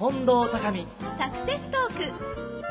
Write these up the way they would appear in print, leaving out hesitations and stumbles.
近藤高美サクセストーク。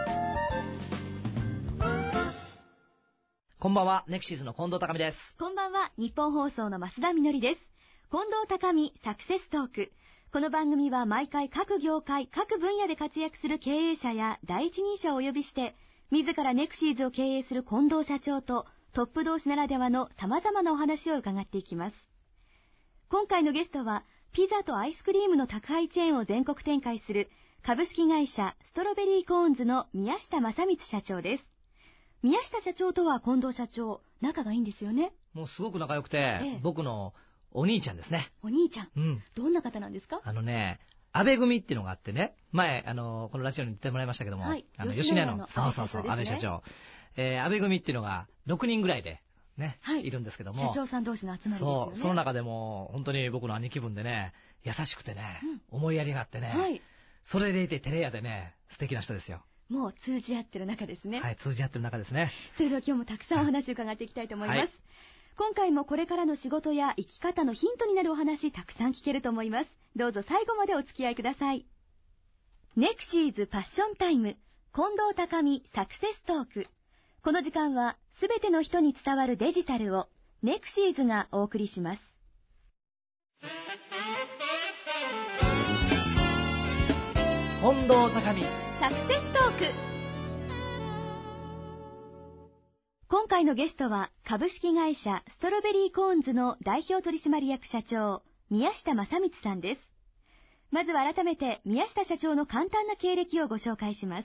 こんばんは、ネクシーズの近藤高美です。 こんばんは、日本放送の増田みのりです。近藤高美サクセストーク。この番組は毎回各業界各分野で活躍する経営者や第一人者をお呼びして、自らネクシーズを経営する近藤社長とトップ同士ならではの様々なお話を伺っていきます。今回のゲストはピザとアイスクリームの宅配チェーンを全国展開する株式会社ストロベリーコーンズの宮下正光社長です。宮下社長とは近藤社長、仲がいいんですよね。 もうすごく仲良くて、僕のお兄ちゃんですね。 お兄ちゃん、 うん、 どんな方なんですか？ 安倍組っていうのがあってね、前このラジオに出てもらいましたけども、 はい、 吉野家の安倍社長、 安倍組っていうのが6人ぐらいでね、 はい、 いるんですけども、 社長さん同士の集まりですよね。 その中でも本当に僕の兄貴分でね、優しくてね、思いやりがあってね、 はい、 それでいてテレ屋でね、素敵な人ですよ。 もう通じ合ってる仲ですね。 はい、通じ合ってる仲ですね。 それでは今日もたくさんお話を伺っていきたいと思います。 はい、 今回もこれからの仕事や生き方のヒントになるお話、たくさん聞けると思います。どうぞ最後までお付き合いください。ネクシーズパッションタイム、近藤高美サクセストーク。この時間はすべての人に伝わるデジタルをネクシーズがお送りします。 近藤高美サクセストーク。今回のゲストは株式会社ストロベリーコーンズの代表取締役社長宮下正光さんです。まずは改めて宮下社長の簡単な経歴をご紹介します。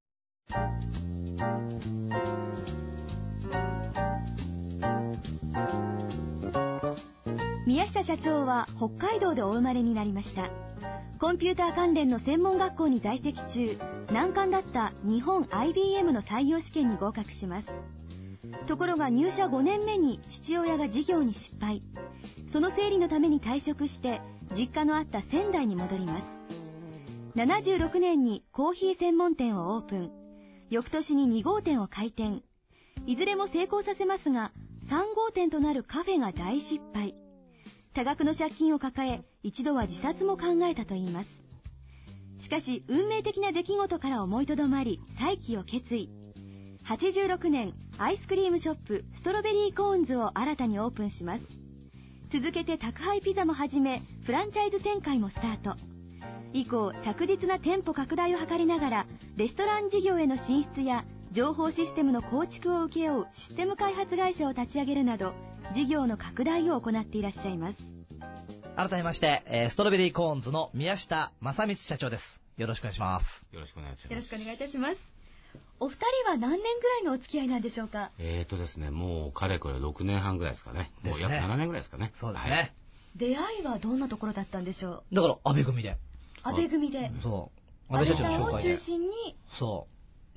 宮下社長は北海道でお生まれになりました。コンピューター関連の専門学校に在籍中、難関だった日本 IBM の採用試験に合格します。ところが入社5年目に父親が事業に失敗。その整理のために退職して実家のあった仙台に戻ります。76年にコーヒー専門店をオープン。翌年に2号店を開店。いずれも成功させますが、3号店となるカフェが大失敗。多額の借金を抱え、一度は自殺も考えたといいます。しかし運命的な出来事から思いとどまり再起を決意。86年、アイスクリームショップストロベリーコーンズを新たにオープンします。続けて宅配ピザも始め、フランチャイズ展開もスタート。以降、着実な店舗拡大を図りながら、レストラン事業への進出や情報システムの構築を請け負うシステム開発会社を立ち上げるなど、事業の拡大を行っていらっしゃいます。 改めまして、ストロベリーコーンズの宮下正光社長です。よろしくお願いします。 よろしくお願いします。 よろしくお願いいたします。お二人は何年ぐらいのお付き合いなんでしょうか？ ですね、もうかれこれ6年半ぐらいですかね。もう約7年ぐらいですかね。 そうですね。 はい、 出会いはどんなところだったんでしょう？ だから安倍組で。 安倍組で。 そう。 安倍社長を中心に。 そう。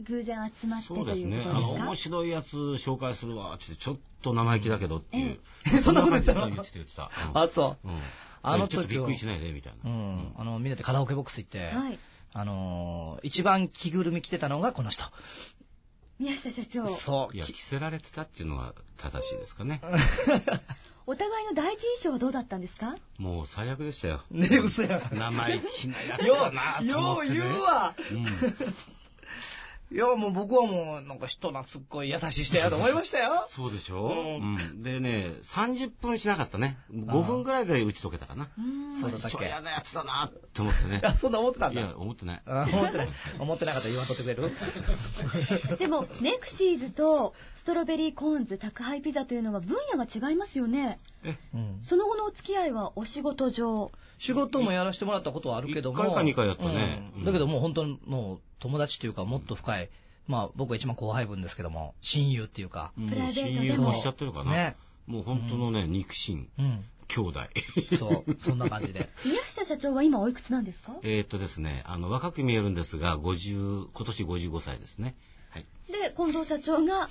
偶然集まってというところですか？そうですね。 面白いやつ紹介するわってちょっと生意気だけどっていう。 そんなこと言ってたの？ 言ってた。 あ、そう。 ちょっとびっくりしないでみたいな。 みんなでカラオケボックス行って、 はい、 一番着ぐるみ着てたのがこの人。 宮下社長。 そう。 いや、着せられてたっていうのが正しいですかね。 お互いの第一印象はどうだったんですか？ もう最悪でしたよ。 ねえ、嘘や。 生意気なやつだなと思ってね。 よう言うわ。いや、もう僕はもうなんか人懐っこい優しい人やと思いましたよ。 そうでしょ。でね、30分しなかったね。5分ぐらいで打ち解けたかな。 そうだったっけ。 嫌なやつだなって思ってね。 いや、そんな思ってたんだ。 いや、思ってない。 思ってなかったら言わんとってくれる？ でもネクシーズとストロベリーコーンズ宅配ピザというのは分野が違いますよね。その後のお付き合いはお仕事上。 仕事もやらせてもらったことはあるけども、 1回か2回やったね。 だけどもう本当にもう友達というかもっと深い、まあ僕は一番後輩分ですけども親友っていうか、 プライベートでも親友もしちゃってるかな。ね、もう本当のね、肉親、兄弟。 そんな感じで。 宮下社長は今おいくつなんですか？ ですね、若く見えるんですが今年55歳ですね。はい。 で近藤社長が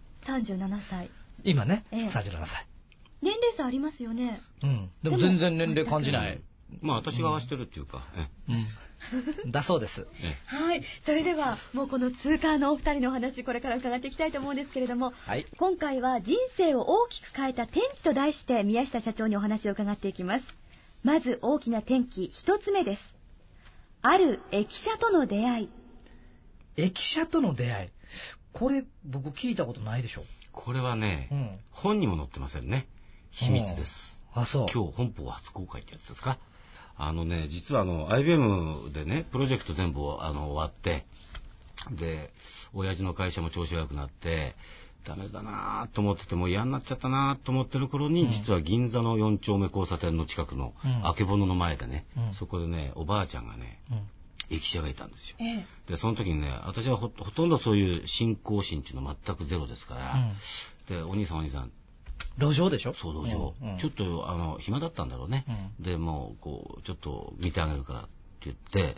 37歳。 今ね、37歳。 年齢差ありますよね。 でも全然年齢感じない。 まあ私が合わせてるっていうか。 だそうです。 はい。それではもうこの通過のお二人のお話これから伺っていきたいと思うんですけれども、今回は人生を大きく変えた転機と題して宮下社長にお話を伺っていきます。まず大きな転機一つ目です。 ある駅舎との出会い。 駅舎との出会い。これ、僕聞いたことないでしょ。 これはね、本にも載ってませんね。秘密です。 あ、そう。 今日本邦初公開ってやつですか。実はIBM でね、プロジェクト全部終わって、で、親父の会社も調子が良くなって、ダメだなと思ってても嫌になっちゃったなと思ってる頃に、実は銀座の4丁目交差点の近くのあけぼのの前でね、そこでね、おばあちゃんがね、駅舎がいたんですよ。で、その時にね、私はほとんどそういう信仰心っていうの全くゼロですから、で、お兄さん、 路上でしょ。 そう、路上。ちょっと、暇だったんだろうね。で、もう、ちょっと見てあげるからって言って、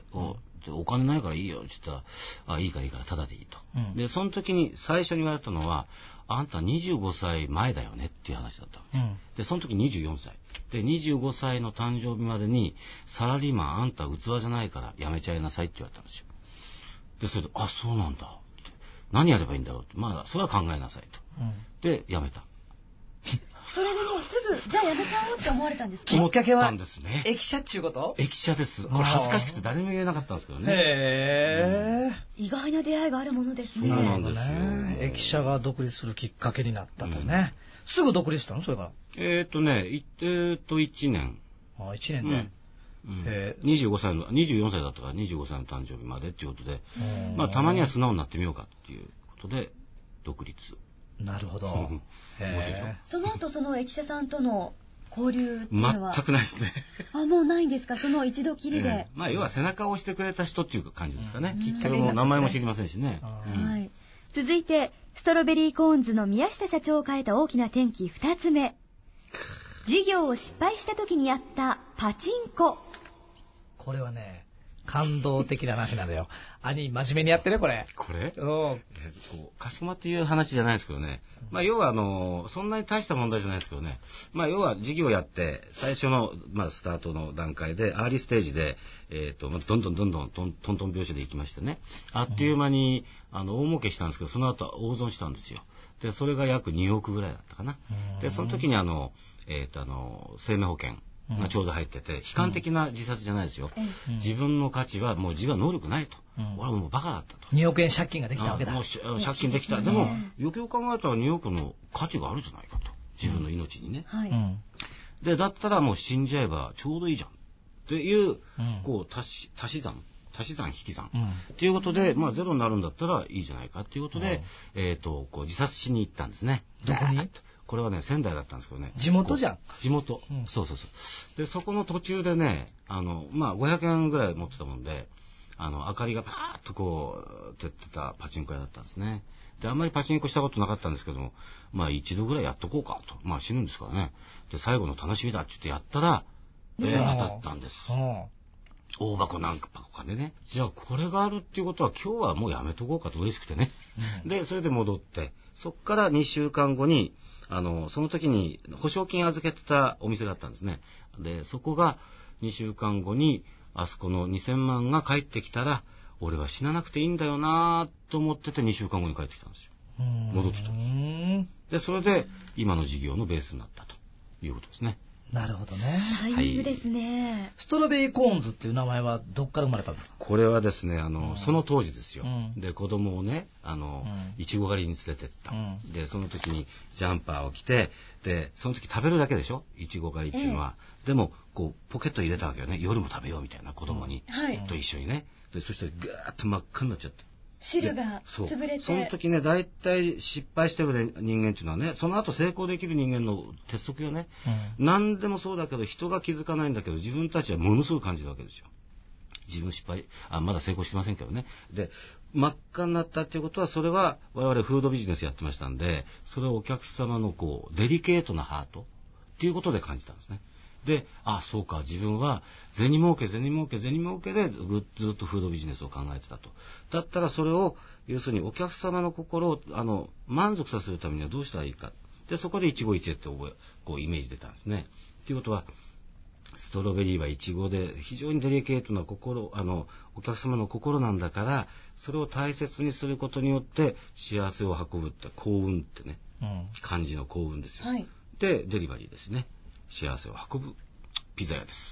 お金ないからいいよって言ったら、いいから、ただでいいと。で、その時に最初に言われたのは、あんた25歳前だよねっていう話だったわけ。で、その時24歳。で、25歳の誕生日までに、サラリーマンあんた器じゃないからやめちゃいなさいって言われたんですよ。で、それで、そうなんだって。何やればいいんだろうって。まあ、それは考えなさいと。で、やめた。 それでもうすぐ、じゃあやめちゃおうって思われたんですか？ きっかけは思ったんですね。 駅舎っちゅうこと？ 駅舎です。これ恥ずかしくて誰も言えなかったんですけどね。 へー。 意外な出会いがあるものですね。 そうなんですよ。 駅舎が独立するきっかけになったとね。すぐ独立したの？それから。 1年。 1年ね。 24歳だったから25歳の誕生日までっていうことで、まあたまには素直になってみようかっていうことで独立。 なるほど。 面白いでしょ。 その後その駅舎さんとの交流っていうのは全くないですね。 もうないんですか？その一度きりで。 まあ要は背中を押してくれた人っていう感じですかね。きっかけも名前も知りませんしね。 はい。続いてストロベリーコーンズの宮下社長を変えた大きな転機2つ目。事業を失敗した時にやったパチンコ。 これはね、感動的な話なんだよ。兄、真面目にやってね、これ。 これかしこまっていう話じゃないですけどね。まあ、要はそんなに大した問題じゃないですけどね。まあ、要は事業やって、最初の、スタートの段階で、アーリーステージで、どんどんトントン拍子でいきましてね。あっという間に、大儲けしたんですけど、その後大損したんですよ。で、それが約2億ぐらいだったかな。で、その時に生命保険がちょうど入ってて、悲観的な自殺じゃないですよ。自分の価値はもう自分は能力ないと。俺はもうバカだったと。 2億円借金ができたわけだ。 もう借金できた。でも、よくよく考えたら2億の価値があるじゃないかと。自分の命にね。で、だったらもう死んじゃえばちょうどいいじゃん。っていう、足し算引き算。っていうことで、ゼロになるんだったらいいじゃないかっていうことで、自殺しに行ったんですね。 どこに？ これはね、仙台だったんですけどね。 地元じゃん。 地元。そう。で、そこの途中でね、500円ぐらい持ってたもんで、明かりがパーッと照ってたパチンコ屋だったんですね。で、あんまりパチンコしたことなかったんですけども、一度ぐらいやっとこうかと。死ぬんですからね。で、最後の楽しみだって言ってやったら、当たったんです。大箱何箱かでね。じゃあこれがあるっていうことは今日はもうやめとこうかと嬉しくてね。で、それで戻って、そっから2週間後に、その時に保証金預けてたお店があったんですね。で、そこが2週間後に、あそこの2000万が返ってきたら、俺は死ななくていいんだよなと思ってて2週間後に帰ってきたんですよ。戻ってきた。で、それで今の事業のベースになったということですね。 なるほどね。 タイミングですね。 ストロベリーコーンズっていう名前はどっから生まれたんですか？ これはですね、その当時ですよ。で、子供をね、いちご狩りに連れてった。で、その時にジャンパーを着て、で、その時食べるだけでしょ？いちご狩りっていうのは。でも、ポケット入れたわけよね。夜も食べようみたいな子供に。と一緒にね。で、そしたらガーッと真っ赤になっちゃって。 汁が潰れて。 その時ね、大体失敗してる人間っていうのはね、その後成功できる人間の鉄則よね。何でもそうだけど、人が気づかないんだけど、自分たちはものすごい感じるわけですよ。自分失敗、まだ成功してませんけどね。で、真っ赤になったっていうことは、それは我々フードビジネスやってましたんで、それをお客様のデリケートなハートっていうことで感じたんですね。で、そうか、自分は銭儲けでずっとフードビジネスを考えてたと。だったらそれを、要するにお客様の心を満足させるためにはどうしたらいいか。で、そこで一期一会ってイメージ出たんですね。っていうことは、ストロベリーはイチゴで非常にデリケートな心、お客様の心なんだから、それを大切にすることによって幸せを運ぶって幸運ってね、漢字の幸運ですよ。で、デリバリーですね。幸せを運ぶピザ屋です。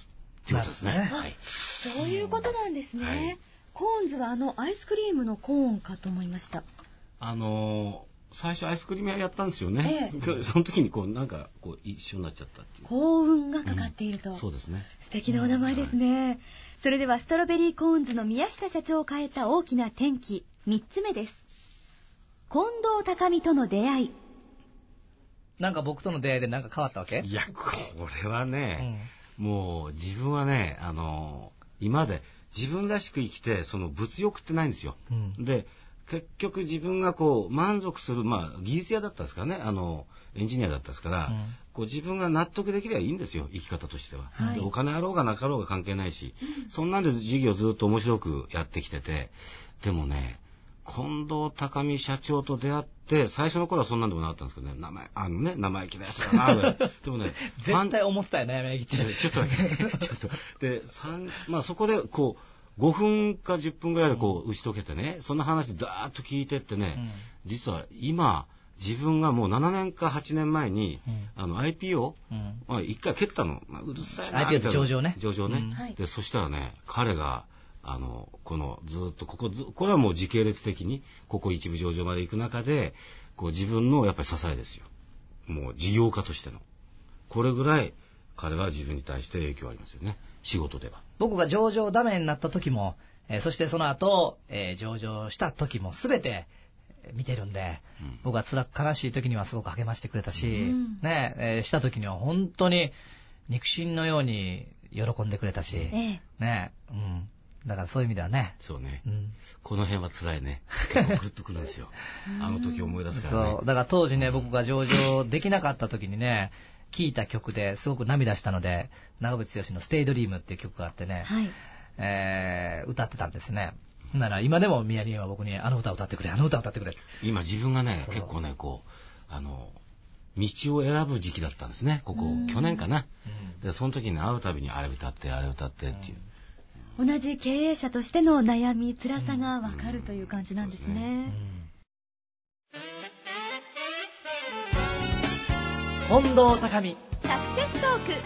っていうことですね。はい。 そういうことなんですね。はい、コーンズはアイスクリームのコーンかと思いました。 最初アイスクリーム屋やったんですよね。その時に一緒になっちゃったっていう。 幸運がかかっていると。 そうですね。 素敵なお名前ですね。はい、それではストロベリーコーンズの宮下社長を変えた大きな転機、3つ目です。近藤高美との出会い。 なんか僕との出会いで何か変わったわけ？ いや、これはね、もう自分はね、今まで自分らしく生きて、その物欲ってないんですよ。で、結局自分が満足する、技術屋だったんですからね、エンジニアだったんですから、自分が納得できればいいんですよ、生き方としては。はい、でお金あろうがなかろうが関係ないし、そんなんで事業ずっと面白くやってきてて、でもね、近藤高美社長と出会って、最初の頃はそんなんでもなかったんですけどね、生意気なやつだな、ぐらい。でもね、 絶対思ってたよね、生意気って。 ちょっとだけ、ちょっと。で、そこで5分か10分ぐらいで打ち解けてね、そんな話ダーッと聞いてってね、実は今、自分がもう7年か8年前に、IPO、一回蹴ったの。うるさいな。 IPO って上場ね。 上場ね。で、そしたらね、彼が、ずっとこれはもう時系列的に、ここ一部上場まで行く中で、自分のやっぱり支えですよ。もう事業家としての。これぐらい、彼は自分に対して影響ありますよね。仕事では。 僕が上場ダメになった時も、そしてその後、上場した時も全て見てるんで、僕は悲しい時にはすごく励ましてくれたし、した時には本当に肉親のように喜んでくれたし、だからそういう意味ではね。 そうね。この辺は辛いね。結構グッとくるんですよ。あの時思い出すからね。 そう。だから当時ね、僕が上場できなかった時にね、聴いた曲ですごく涙したので、長渕剛のステイドリームっていう曲があってね、歌ってたんですね。なら今でも宮城は僕にあの歌を歌ってくれ、あの歌を歌ってくれ。 今自分がね、結構ね、道を選ぶ時期だったんですね。去年かな。で、その時に会うたびにあれ歌って、あれ歌ってっていう。 同じ経営者としての悩み、辛さがわかるという感じなんですね。 近藤高美サクセストーク。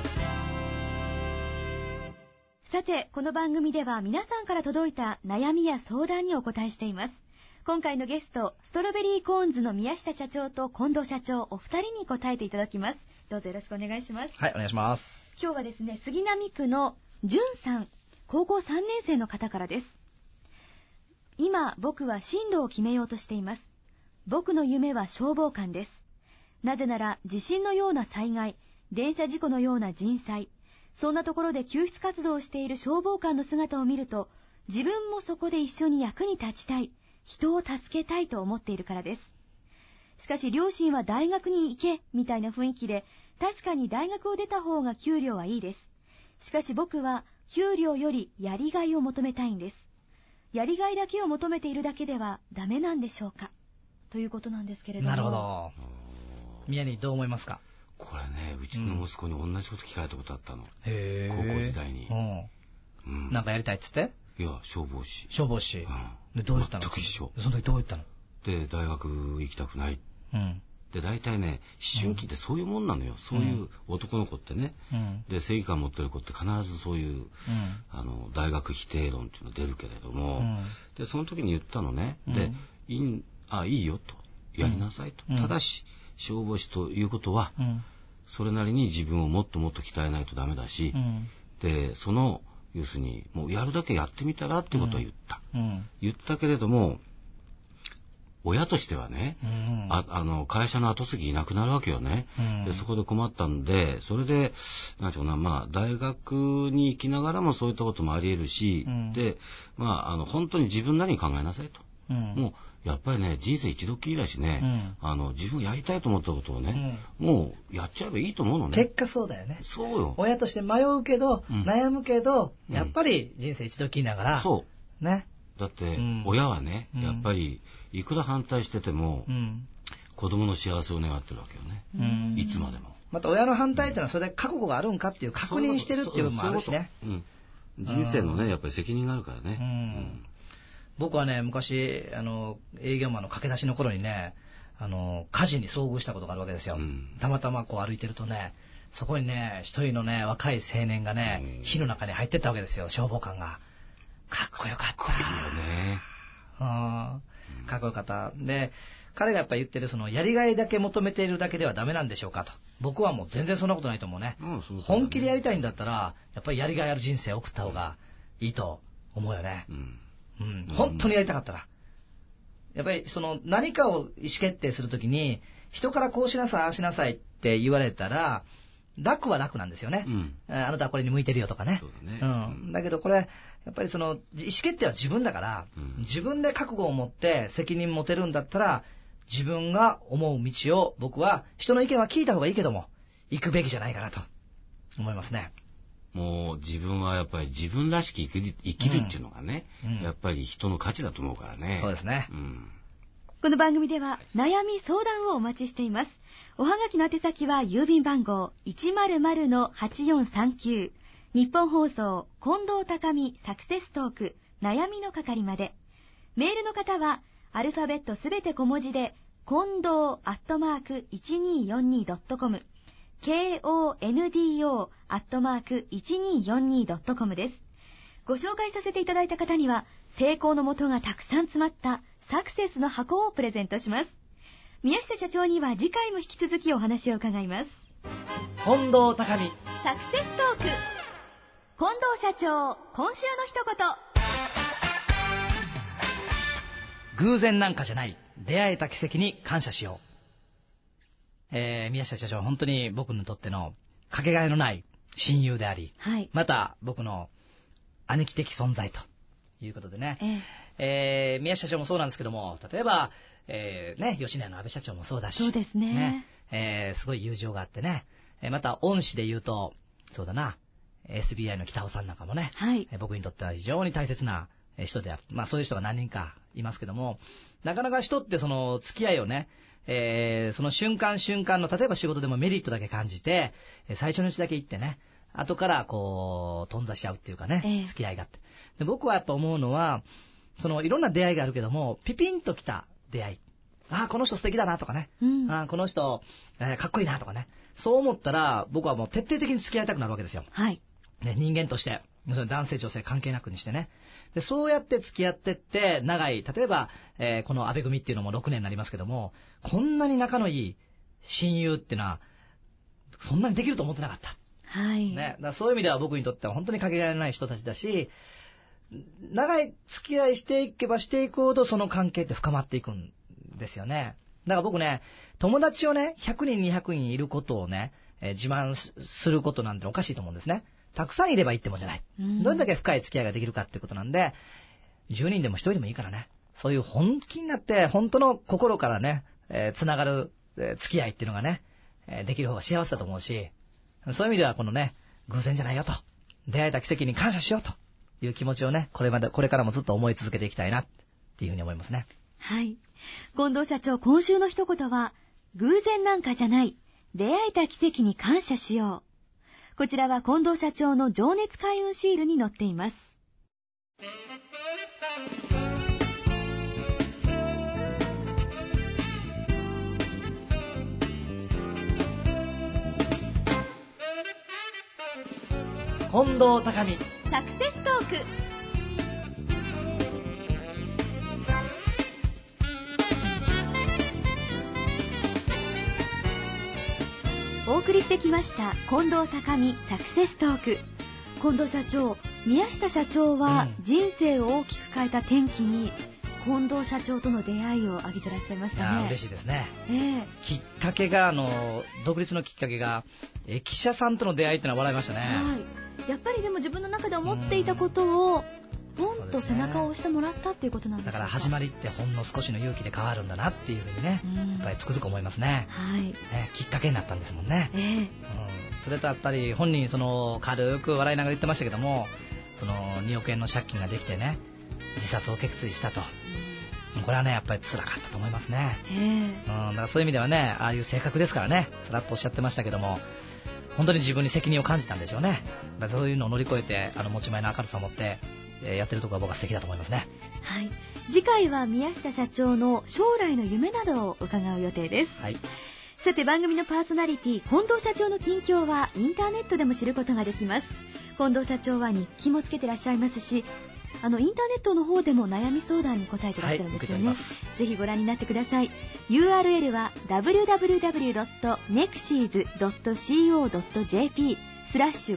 さて、この番組では皆さんから届いた悩みや相談にお答えしています。今回のゲスト、ストロベリーコーンズの宮下社長と近藤社長、お二人に答えていただきます。どうぞよろしくお願いします。 はい、お願いします。 今日はですね、杉並区のじゅんさん、高校3年生の方からです。今、僕は進路を決めようとしています。僕の夢は消防官です。なぜなら地震のような災害、電車事故のような人災、そんなところで救出活動をしている消防官の姿を見ると、自分もそこで一緒に役に立ちたい、人を助けたいと思っているからです。しかし両親は大学に行けみたいな雰囲気で、確かに大学を出た方が給料はいいです。しかし僕は給料よりやりがいを求めたいんです。やりがいだけを求めているだけではダメなんでしょうか、ということなんですけれども。 なるほど。宮にどう思いますか？ これね、うちの息子に同じこと聞かれたことあったの。高校時代に。 なんかやりたいっつって？ いや、消防士。 消防士。で、どう言ったの？ 全く一緒。 その時どう言ったの？ で、大学行きたくない。で、大体ね、思春期ってそういうもんなのよ。そういう男の子ってね。で、正義感持ってる子って必ずそういう、大学否定論っていうの出るけれども、で、その時に言ったのね。で、いいよと。やりなさいと。ただし、消防士ということは、それなりに自分をもっともっと鍛えないとダメだし、で、要するに、もうやるだけやってみたらってことを言った。言ったけれども、親としてはね、会社の後継ぎいなくなるわけよね。で、そこで困ったんで、それで、なんていうかな、大学に行きながらもそういったこともあり得るし、で、本当に自分なりに考えなさいと。もう、やっぱりね、人生一度きりだしね、自分やりたいと思ったことをね、もうやっちゃえばいいと思うのね。 結果そうだよね。 そうよ。 親として迷うけど、悩むけど、やっぱり人生一度きりながら、 そう。 ね。 だって、親はね、やっぱり、いくら反対してても、子供の幸せを願ってるわけよね。いつまでも。 また親の反対っていうのはそれで覚悟があるんかっていう確認してるっていう部分もあるしね。 人生のね、やっぱり責任があるからね。 僕はね、昔、営業マンの駆け出しの頃にね、火事に遭遇したことがあるわけですよ。たまたまこう歩いてるとね、 そこにね、一人のね、若い青年がね、火の中に入ってったわけですよ、消防官が。かっこよかった。 かっこいいよね。 かっこよかった。で、彼がやっぱり言ってる、その、やりがいだけ求めているだけではダメなんでしょうかと。僕はもう全然そんなことないと思うね。本気でやりたいんだったら、やっぱりやりがいある人生を送った方がいいと思うよね。本当にやりたかったら。やっぱりその何かを意思決定するときに、人からこうしなさい、ああしなさいって言われたら、楽は楽なんですよね。あなたはこれに向いてるよとかね。だけどこれ、やっぱりその意思決定は自分だから、自分で覚悟を持って責任持てるんだったら、自分が思う道を僕は人の意見は聞いた方がいいけども、行くべきじゃないかなと思いますね。 もう自分はやっぱり自分らしく生きるっていうのがね、やっぱり人の価値だと思うからね。 そうですね。 この番組では悩み相談をお待ちしています。おはがきの宛先は郵便番号 100-8439 日本放送近藤高美サクセストーク悩みの係まで。メールの方はアルファベットすべて小文字で近藤@1242.com kondo@1242.com です。ご紹介させていただいた方には成功のもとがたくさん詰まったサクセスの箱をプレゼントします。宮下社長には次回も引き続きお話を伺います。 近藤高美サクセストーク。近藤社長、今週の一言。偶然なんかじゃない、出会えた奇跡に感謝しよう。宮下社長、本当に僕にとってのかけがえのない親友であり、また僕の兄貴的存在ということでね、宮下社長もそうなんですけども、例えば、吉野家の安倍社長もそうだし、 そうですね。 すごい友情があってね、また恩師で言うと、そうだな、SBI の北尾さんなんかもね、僕にとっては非常に大切な人である。そういう人が何人かいますけども、なかなか人ってその付き合いをね、その瞬間瞬間の、例えば仕事でもメリットだけ感じて、最初のうちだけ行ってね、後からこう、頓挫しちゃうっていうかね、付き合いがあって。で、僕はやっぱ思うのは、そのいろんな出会いがあるけども、ピピンときた出会い。この人素敵だなとかね。この人、かっこいいなとかね。そう思ったら、僕はもう徹底的に付き合いたくなるわけですよ。人間として。男性女性関係なくにしてね。で、そうやって付き合ってって長い、例えば、この安倍組っていうのも6年になりますけども、こんなに仲のいい親友っていうのはそんなにできると思ってなかった。だからそういう意味では僕にとっては本当にかけがえのない人たちだし、長い付き合いしていけばしていくほどその関係って深まっていくんですよね。だから僕ね、友達をね、100人200人いることをね、自慢することなんておかしいと思うんですね。たくさんいればいいってもんじゃない。どれだけ深い付き合いができるかってことなんで、10人でも1人でもいいからね、そういう本気になって本当の心からね、つながる付き合いっていうのがね、できる方が幸せだと思うし、そういう意味ではこのね、偶然じゃないよと、出会えた奇跡に感謝しようという気持ちをね、これからもずっと思い続けていきたいなっていうふうに思いますね。 近藤社長、今週の一言は、偶然なんかじゃない、出会えた奇跡に感謝しよう。こちらは近藤社長の情熱開運シールに載っています。 近藤高美サクセストーク。お送りしてきました近藤高美サクセストーク。近藤社長、宮下社長は人生を大きく変えた転機に近藤社長との出会いを挙げてらっしゃいましたね。 嬉しいですね。きっかけが独立のきっかけが駅舎さんとの出会いってのは笑いましたね。 やっぱりでも自分の中で思っていたことをポンと背中を押してもらったっていうことなんですか。 だから始まりってほんの少しの勇気で変わるんだなっていうふうにね、やっぱりつくづく思いますね。きっかけになったんですもんね。それとやっぱり本人軽く笑いながら言ってましたけども、2億円の借金ができてね、自殺を決意したと。これはね、やっぱり辛かったと思いますね。だからそういう意味ではね、ああいう性格ですからね、さらっとおっしゃってましたけども、本当に自分に責任を感じたんでしょうね。だからそういうのを乗り越えて、持ち前の明るさを持ってやってるところが僕は素敵だと思いますね。 次回は宮下社長の将来の夢などを伺う予定です。 さて番組のパーソナリティ近藤社長の近況はインターネットでも知ることができます。近藤社長は日記もつけてらっしゃいますし、インターネットの方でも悩み相談に答えてらっしゃるんですよね。ぜひご覧になってください。 URL は www.nexies.co.jp 近藤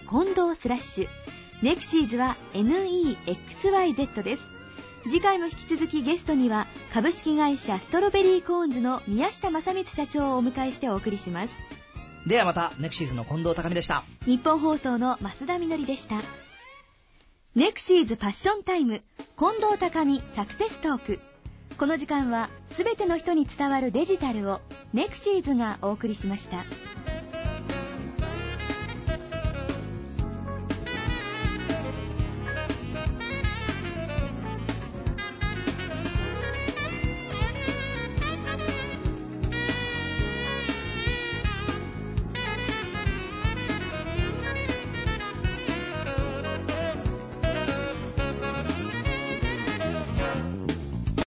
ネクシーズは NEXYZ です。次回も引き続きゲストには株式会社ストロベリーコーンズの宮下正光社長をお迎えしてお送りします。 ではまた、ネクシーズの近藤高美でした。 日本放送の増田みのりでした。ネクシーズパッションタイム、近藤高美サクセストーク。この時間はすべての人に伝わるデジタルをネクシーズがお送りしました。